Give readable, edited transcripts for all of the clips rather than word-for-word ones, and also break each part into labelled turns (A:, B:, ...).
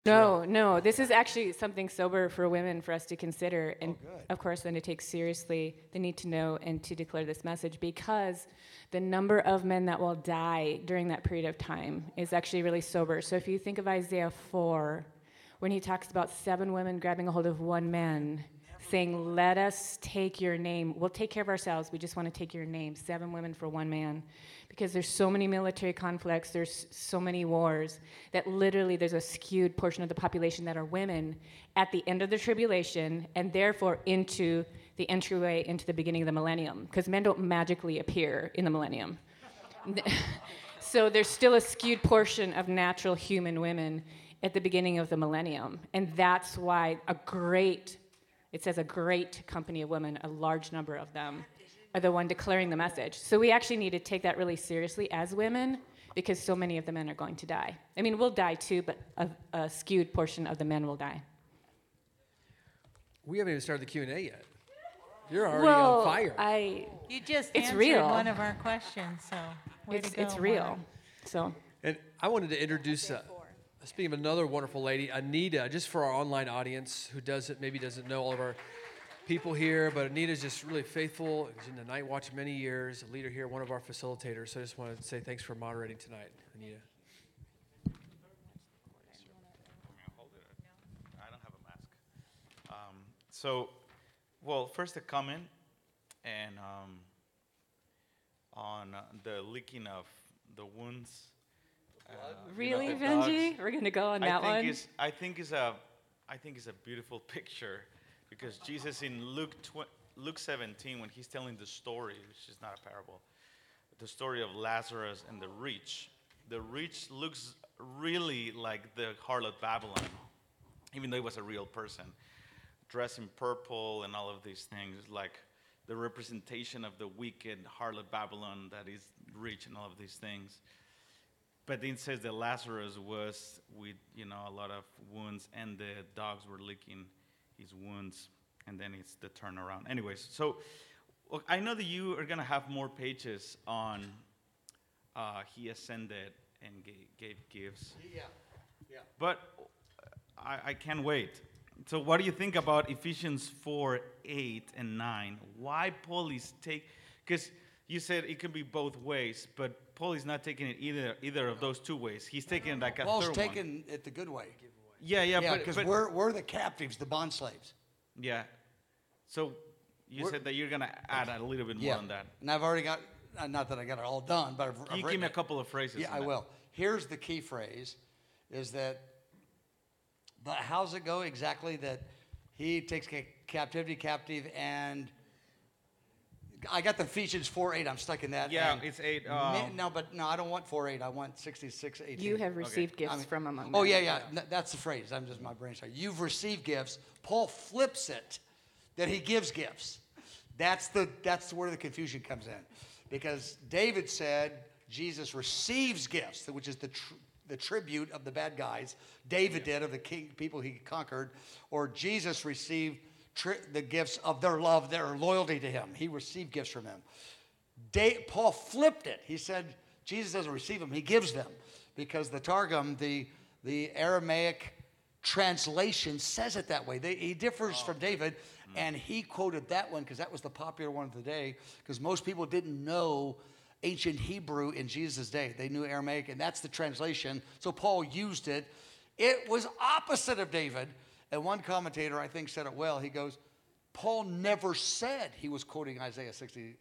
A: No. This is actually something sober for women for us to consider. And of course, then to take seriously the need to know and to declare this message, because the number of men that will die during that period of time is actually really sober. So if you think of Isaiah 4, when he talks about 7 women grabbing a hold of one man, saying, let us take your name. We'll take care of ourselves. We just want to take your name. 7 women for one man. Because there's so many military conflicts, there's so many wars, that literally there's a skewed portion of the population that are women at the end of the tribulation, and therefore into the entryway into the beginning of the millennium. Because men don't magically appear in the millennium. So there's still a skewed portion of natural human women at the beginning of the millennium. And that's why it says a great company of women, a large number of them, are the one declaring the message. So we actually need to take that really seriously as women, because so many of the men are going to die. I mean, we'll die too, but a skewed portion of the men will die.
B: We haven't even started the Q&A yet. You're already on fire.
C: You just
A: it's
C: answered
A: real.
C: one of our questions, so
A: it's real. So.
B: And I wanted to introduce, speaking of another wonderful lady, Anita, just for our online audience who maybe doesn't know all of our people here, but Anita's just really faithful. She's in the Night Watch many years, a leader here, one of our facilitators. So I just wanted to say thanks for moderating tonight, Anita.
D: I don't have a mask. First a comment and on the leaking of the wounds.
A: Really, Benji? We're going to go on that one?
D: I think it's a beautiful picture, because Jesus in Luke 17, when he's telling the story, which is not a parable, the story of Lazarus and the rich looks really like the harlot Babylon, even though he was a real person, dressed in purple and all of these things, like the representation of the wicked harlot Babylon that is rich and all of these things. But then it says that Lazarus was with, a lot of wounds, and the dogs were licking his wounds, and then it's the turnaround. Anyways, so I know that you are going to have more pages on he ascended and gave gifts. Yeah. But I can't wait. So what do you think about Ephesians 4, 8, and 9? Why Paul is because you said it could be both ways, but Paul is not taking it either of those two ways. He's taking it like a
E: Paul's
D: third
E: taking it the good way.
D: Yeah,
E: because we're the captives, the bond slaves.
D: Yeah. So you said that you're going to add a little bit more on that.
E: And I've already got, not that I got it all done, but
D: Can you give me a couple of phrases?
E: Yeah, I will. Here's the key phrase, is that, but how's it go exactly? That he takes captivity captive, and I got the Ephesians 4:8. I'm stuck in that.
D: Yeah, it's 8.
E: No, I don't want 4:8. I want 66:18.
A: You have received gifts from among them.
E: Oh, yeah. That's the phrase. I'm just my brain sorry. You've received gifts. Paul flips it, that he gives gifts. That's where the confusion comes in, because David said Jesus receives gifts, which is the tribute of the bad guys. David did, of the people he conquered, or Jesus received the gifts of their love, their loyalty to him. He received gifts from him. Paul flipped it. He said Jesus doesn't receive them, he gives them, because the Targum, the Aramaic translation, says it that way. He differs from David, and he quoted that one because that was the popular one of the day, because most people didn't know ancient Hebrew in Jesus' day. They knew Aramaic, and that's the translation. So Paul used it. It was opposite of David. And one commentator, I think, said it well. He goes, Paul never said he was quoting Isaiah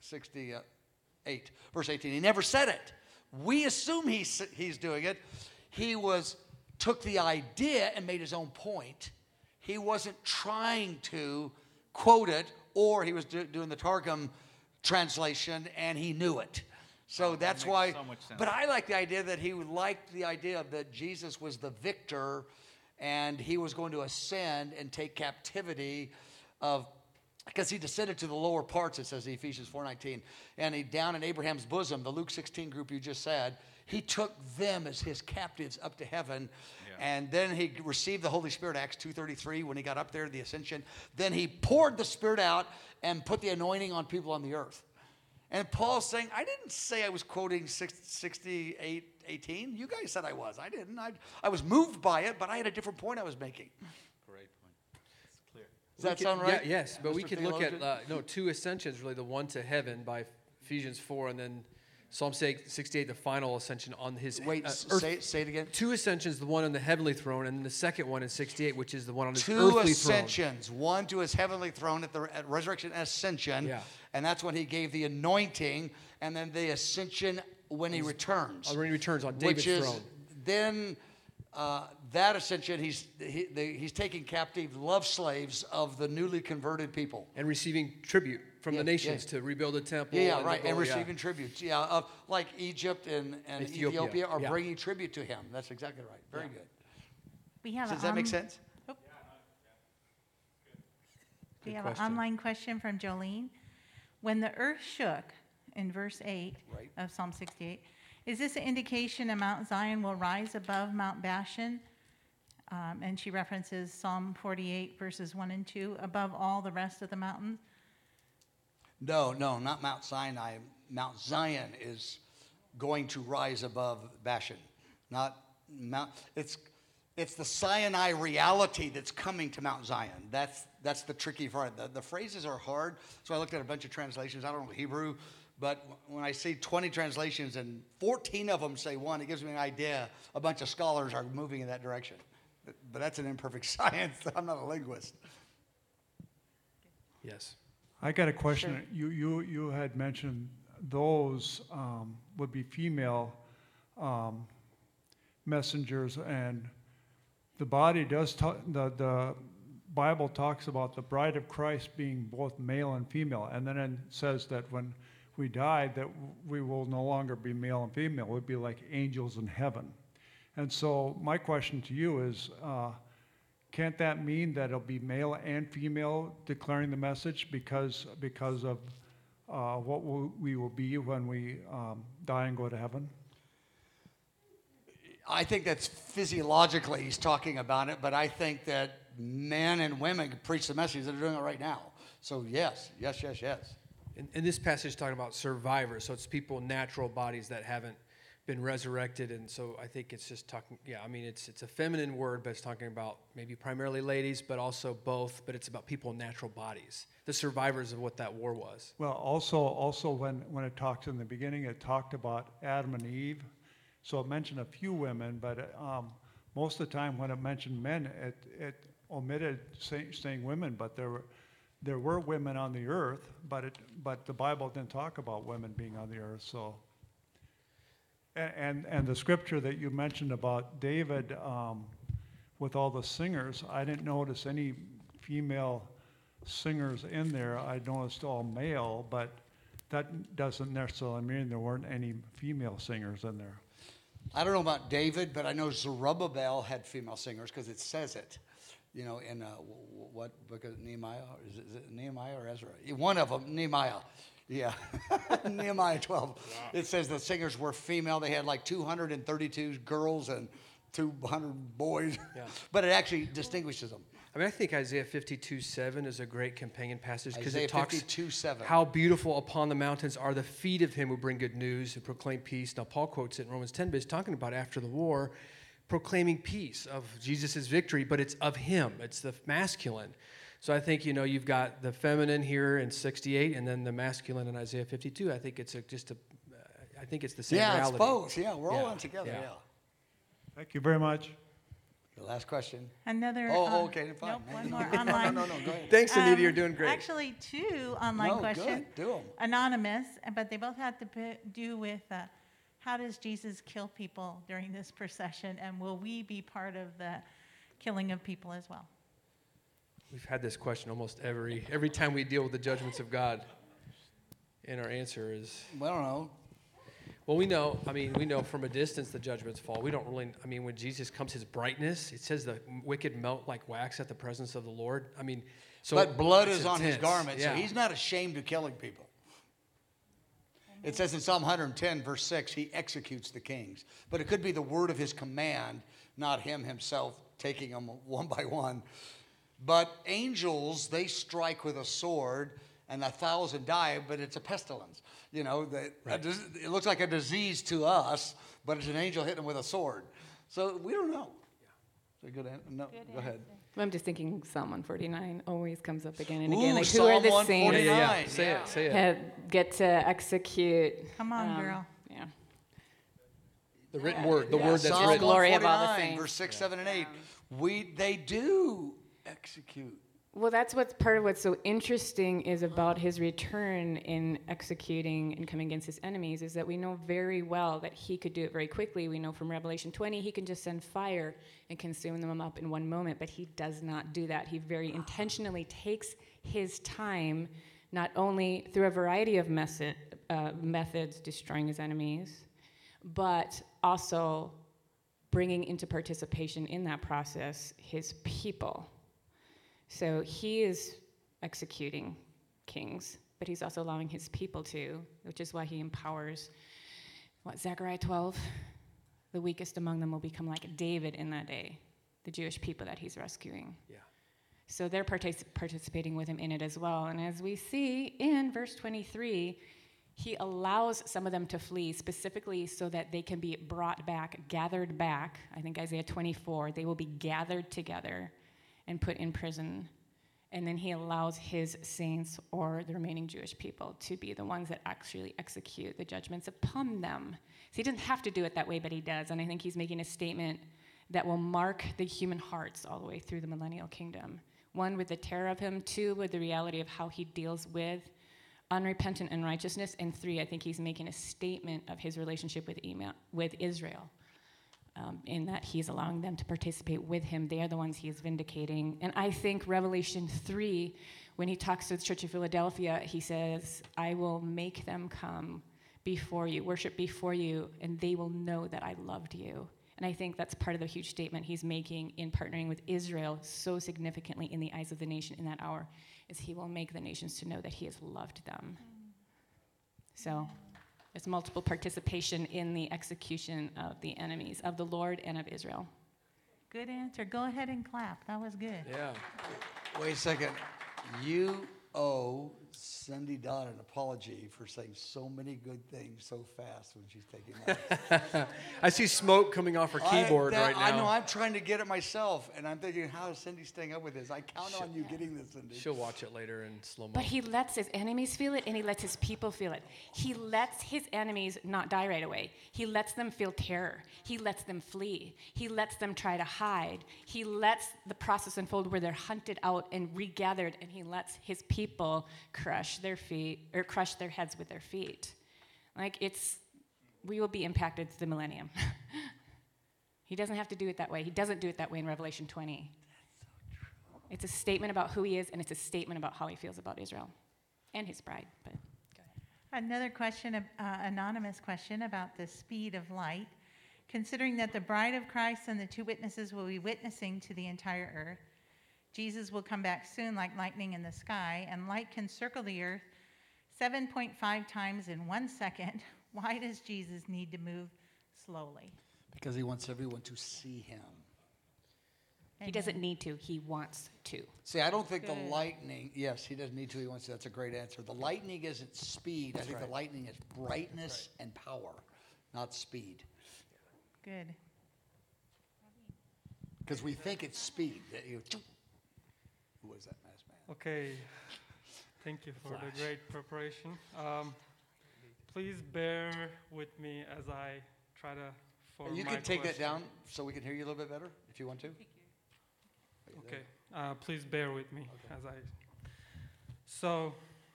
E: 68, verse 18. He never said it. We assume he's doing it. He took the idea and made his own point. He wasn't trying to quote it, or he was doing the Targum translation, and he knew it. So that's why.
D: So much sense.
E: But I like the idea that he liked the idea that Jesus was the victor, and he was going to ascend and take captivity because he descended to the lower parts, it says in Ephesians 4:19, and he down in Abraham's bosom, the Luke 16 group you just said, he took them as his captives up to heaven. And then he received the Holy Spirit, Acts 2:33, when he got up there, the ascension. Then he poured the Spirit out and put the anointing on people on the earth. And Paul's saying, I didn't say I was quoting 68:18. You guys said I was. I didn't. I was moved by it, but I had a different point I was making.
D: Great point. It's clear.
E: Does that sound right?
B: Yeah, yes, but we
E: Mr.
B: could look at
E: Theologian?
B: two ascensions, really, the one to heaven by Ephesians 4, and then Psalm 68, the final ascension on his
E: Wait,
B: earth.
E: say it again.
B: Two ascensions, the one on the heavenly throne, and the second one in 68, which is the one on his
E: Two
B: earthly
E: ascensions. One to his heavenly throne at resurrection and ascension.
B: Yeah.
E: And that's when he gave the anointing, and then the ascension when he returns.
B: throne. When he returns on David's
E: which is
B: throne.
E: then that ascension, he's taking captive love slaves of the newly converted people.
B: And receiving tribute from the nations to rebuild the temple.
E: Yeah, right, and
B: go-
E: receiving tributes. Yeah, like Egypt and Ethiopia are
B: yeah.
E: bringing tribute to him. That's exactly right. Very good.
C: We have
E: Does that make sense?
C: We have
B: question.
C: an online question from Jolene. When the earth shook, in verse 8
E: Right.
C: of Psalm 68, is this an indication that Mount Zion will rise above Mount Bashan? And she references Psalm 48, verses 1 and 2, above all the rest of the mountains.
E: No, not Mount Sinai. Mount Zion is going to rise above Bashan. Not Mount. It's the Sinai reality that's coming to Mount Zion. That's the tricky part. The phrases are hard. So I looked at a bunch of translations. I don't know Hebrew, but when I see 20 translations and 14 of them say one, it gives me an idea. A bunch of scholars are moving in that direction. But that's an imperfect science. I'm not a linguist.
B: Yes.
F: I got a question. You had mentioned those would be female messengers, and the body does the Bible talks about the bride of Christ being both male and female, and then it says that when we die, that we will no longer be male and female. We'll be like angels in heaven. And so my question to you is, can't that mean that it'll be male and female declaring the message because of what we will be when we die and go to heaven?
E: I think that's physiologically he's talking about it, but I think that men and women can preach the message. They're doing it right now. So yes.
B: And this passage is talking about survivors, so it's people in natural bodies that haven't been resurrected, and so I think it's just talking. Yeah, I mean it's a feminine word, but it's talking about maybe primarily ladies, but also both. But it's about people in natural bodies, the survivors of what that war was.
F: Well, also when it talks in the beginning, it talked about Adam and Eve. So it mentioned a few women, but most of the time when it mentioned men, it omitted saying women. But there were women on the earth, but the Bible didn't talk about women being on the earth. So. And the scripture that you mentioned about David with all the singers, I didn't notice any female singers in there. I noticed all male, but that doesn't necessarily mean there weren't any female singers in there.
E: I don't know about David, but I know Zerubbabel had female singers because it says it. You know, in what book of Nehemiah? Is it Nehemiah or Ezra? One of them, Nehemiah. Yeah, Nehemiah 12. Wow. It says the singers were female. They had like 232 girls and 200 boys. Yeah. But it actually distinguishes them.
B: I mean, I think Isaiah 52:7 is a great companion passage because it talks
E: 52:7.
B: How beautiful upon the mountains are the feet of him who bring good news and proclaim peace. Now, Paul quotes it in Romans 10, but he's talking about after the war, proclaiming peace of Jesus' victory, but it's of him. It's the masculine. So I think, you've got the feminine here in 68 and then the masculine in Isaiah 52. I think it's I think it's the same reality.
E: Yeah, it's both. Yeah, we're all in together. Yeah.
F: Thank you very much.
E: The last question.
C: Another.
E: Okay, fine.
C: Nope, one more online.
E: No, go ahead.
B: Thanks, Anita. You're doing great.
C: Actually, two online questions.
E: Good. Do them.
C: Anonymous, but they both have to do with how does Jesus kill people during this procession, and will we be part of the killing of people as well?
B: We've had this question almost every time we deal with the judgments of God. And our answer is,
E: I don't know.
B: well, we know from a distance the judgments fall. We don't really, when Jesus comes, his brightness, it says the wicked melt like wax at the presence of the Lord.
E: But blood
B: it's
E: is on his
B: intense.
E: garment,
B: Yeah.
E: so he's not ashamed of killing people. It says in Psalm 110, verse 6, he executes the kings. But it could be the word of his command, not him himself taking them one by one. But angels, they strike with a sword, and 1,000 die, but it's a pestilence. You know, it looks like a disease to us, but it's an angel hitting them with a sword. So we don't know. Is that a good answer? No, go ahead.
A: I'm just thinking Psalm 149 always comes up again and
E: Ooh,
A: again. Like, who
E: Psalm
A: are the
E: 149.
A: saints
B: Say it. Say it.
A: that get to execute?
C: Come on, girl.
A: Yeah.
B: The written word. The word that's
E: Psalm
B: written.
A: Glory of all the
E: 149,
A: saints.
E: verse 6, 7, and 8. They do execute.
A: Well, that's what's part of what's so interesting is about his return in executing and coming against his enemies is that we know very well that he could do it very quickly. We know from Revelation 20 he can just send fire and consume them up in one moment, but he does not do that. He very intentionally takes his time, not only through a variety of methods destroying his enemies, but also bringing into participation in that process his people. So he is executing kings, but he's also allowing his people to, which is why he empowers, Zechariah 12? The weakest among them will become like David in that day, the Jewish people that he's rescuing.
B: Yeah.
A: So they're participating with him in it as well. And as we see in verse 23, he allows some of them to flee specifically so that they can be brought back, gathered back. I think Isaiah 24, they will be gathered together and put in prison. And then he allows his saints or the remaining Jewish people to be the ones that actually execute the judgments upon them. So he doesn't have to do it that way, but he does. And I think he's making a statement that will mark the human hearts all the way through the millennial kingdom. One, with the terror of him. Two, with the reality of how he deals with unrepentant unrighteousness. And three, I think he's making a statement of his relationship with Israel. In that he's allowing them to participate with him. They are the ones he is vindicating. And I think Revelation 3, when he talks to the church of Philadelphia, he says, I will make them come before you, worship before you, and they will know that I loved you. And I think that's part of the huge statement he's making in partnering with Israel so significantly in the eyes of the nation in that hour, is he will make the nations to know that he has loved them. So there's multiple participation in the execution of the enemies of the Lord and of Israel.
C: Good answer. Go ahead and clap. That was good.
B: Yeah.
E: Wait a second. You owe Cindy Dodd an apology for saying so many good things so fast when she's taking notes.
B: I see smoke coming off her keyboard right now.
E: I know. I'm trying to get it myself, and I'm thinking, how is Cindy staying up with this? I count on you getting this, Cindy.
B: She'll watch it later in slow-mo.
A: But he lets his enemies feel it, and he lets his people feel it. He lets his enemies not die right away. He lets them feel terror. He lets them flee. He lets them try to hide. He lets the process unfold where they're hunted out and regathered, and he lets his people crush their feet, or crush their heads with their feet. We will be impacted through the millennium. He doesn't have to do it that way. He doesn't do it that way in Revelation 20. It's a statement about who he is, and it's a statement about how he feels about Israel and his bride. But go ahead.
C: Another question, anonymous question about the speed of light. Considering that the bride of Christ and the two witnesses will be witnessing to the entire earth, Jesus will come back soon like lightning in the sky, and light can circle the earth 7.5 times in 1 second. Why does Jesus need to move slowly?
E: Because he wants everyone to see him.
A: He doesn't need to. He wants to.
E: See, I don't think the
C: Good.
E: lightning, yes, he doesn't need to. He wants to. That's a great answer. The lightning isn't speed. I think the lightning is brightness and power, not speed.
C: Good.
E: Because we think it's speed. That you, who was that masked man?
G: Okay, thank you for the great preparation. Please bear with me as I try to form
E: You
G: my
E: can take that
G: question.
E: down so we can hear you a little bit better if you want to.
G: Okay, please bear with me as I. So,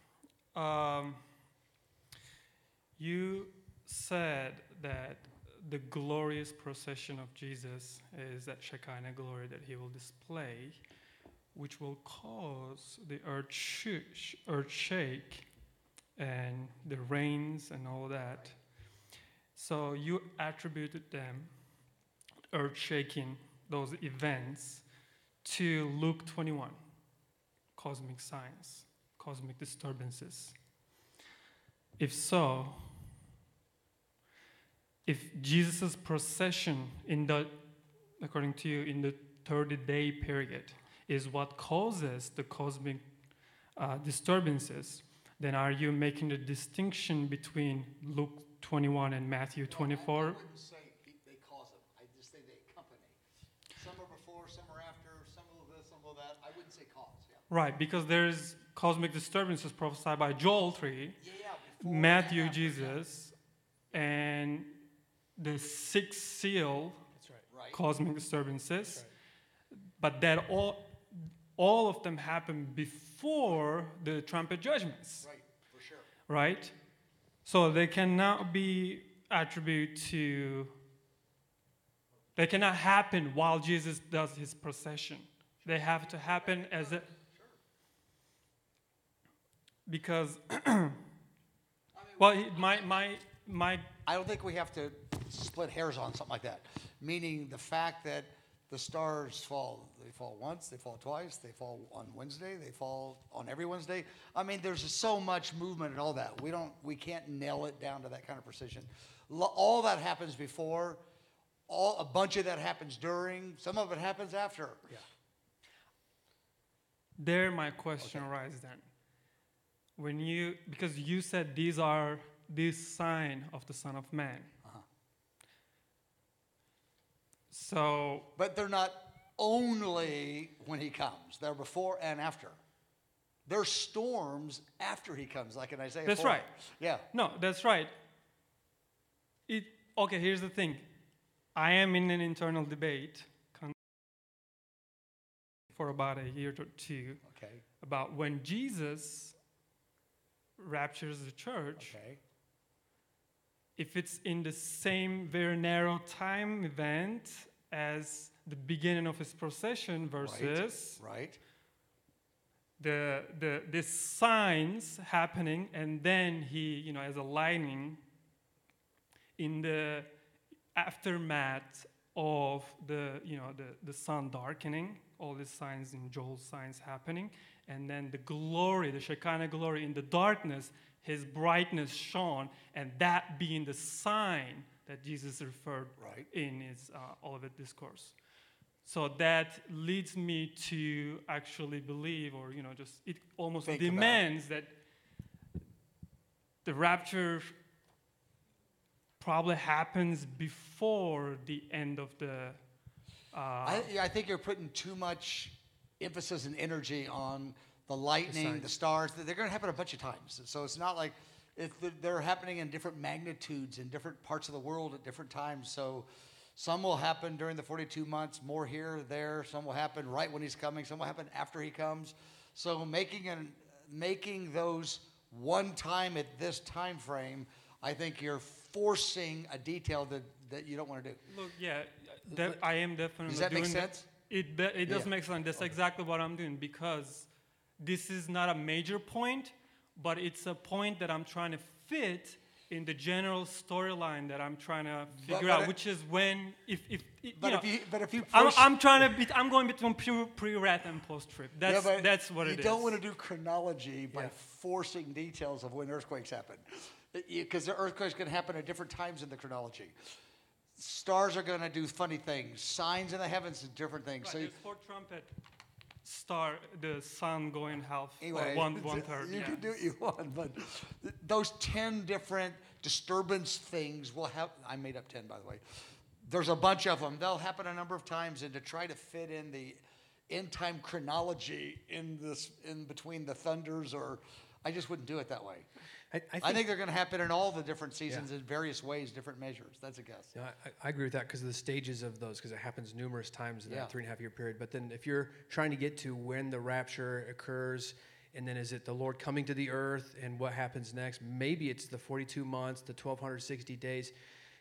G: you said that the glorious procession of Jesus is that Shekinah glory that he will display, which will cause the earth shake and the rains and all that. So you attributed them, earth shaking, those events, to Luke 21, cosmic signs, cosmic disturbances. If so, if Jesus' procession according to you, in the 30-day period is what causes the cosmic disturbances, then are you making the distinction between Luke 21 and Matthew 24?
E: I wouldn't say they cause them. I just say they accompany. Some are before, some are after, some will this, some will that. I wouldn't say cause, yeah.
G: Right, because there's cosmic disturbances prophesied by Joel 3,
E: Before
G: Matthew,
E: and after,
G: Jesus, and the sixth seal,
B: That's right.
E: Right.
G: cosmic disturbances. But that all of them happen before the trumpet judgments.
E: Right, for sure.
G: Right? So they cannot be attributed to, they cannot happen while Jesus does his procession. They have to happen as a, because, well, my
E: I don't think we have to split hairs on something like that. Meaning the fact that the stars fall, they fall once, they fall twice, they fall on Wednesday, they fall on every Wednesday. I mean, there's just so much movement and all that. We can't nail it down to that kind of precision. All that happens before, a bunch of that happens during, some of it happens after.
B: Yeah.
G: There my question arises then. Because you said these are this sign of the Son of Man. So,
E: But they're not only when he comes. They're before and after. There's storms after he comes, like in Isaiah 4.
G: that's right.
E: Yeah.
G: No, that's right. Okay, here's the thing. I am in an internal debate for about a year or two
E: Okay.
G: about when Jesus raptures the church,
E: Okay.
G: if it's in the same very narrow time event as the beginning of his procession versus
E: Right.
G: the signs happening, and then he, as a lightning in the aftermath of the sun darkening, all these signs in Joel's signs happening, and then the glory, the Shekinah glory in the darkness, his brightness shone, and that being the sign that Jesus referred
E: Right.
G: in his Olivet Discourse. So that leads me to actually believe, or just it almost
E: Think about it.
G: demands that the rapture probably happens before the end of the.
E: I think you're putting too much emphasis and energy on the lightning, the stars. They're going to happen a bunch of times. So it's not like they're happening in different magnitudes in different parts of the world at different times. So some will happen during the 42 months, more here, there. Some will happen right when he's coming. Some will happen after he comes. So making those one time at this time frame, I think you're forcing a detail that you don't want to do.
G: Look, yeah, I am definitely.
E: Does that make
G: doing
E: sense?
G: It does
E: Yeah.
G: make sense. That's exactly what I'm doing, because this is not a major point, but it's a point that I'm trying to fit in the general storyline that I'm trying to figure out, which is when if I'm going between pre-wrath and post-trip. That's what it is.
E: You don't want to do chronology by forcing details of when earthquakes happen, because the earthquakes can happen at different times in the chronology. Stars are going to do funny things. Signs in the heavens are different things.
G: Right,
E: So
G: there's four trumpet, star, the sun going half,
E: anyway,
G: one third.
E: you can do what you want, but those 10 different disturbance things will have. I made up 10, by the way. There's a bunch of them. They'll happen a number of times, and to try to fit in the end time chronology in between the thunders, or I just wouldn't do it that way. I think they're going to happen in all the different seasons in various ways, different measures. That's a guess.
B: Yeah, I agree with that because of the stages of those, because it happens numerous times in that 3.5 year period. But then if you're trying to get to when the rapture occurs, and then is it the Lord coming to the earth and what happens next? Maybe it's the 42 months, the 1,260 days.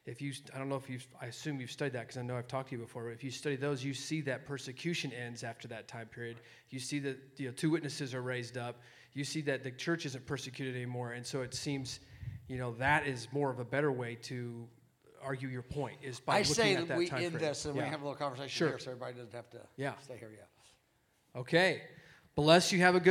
B: I assume you've studied that because I know I've talked to you before. But if you study those, you see that persecution ends after that time period. You see that 2 witnesses are raised up. You see that the church isn't persecuted anymore. And so it seems, that is more of a better way to argue your point, is by looking at that time frame. I say we end
E: this and we have a little conversation here so everybody doesn't have to stay here.
B: Okay. Bless you. Have a good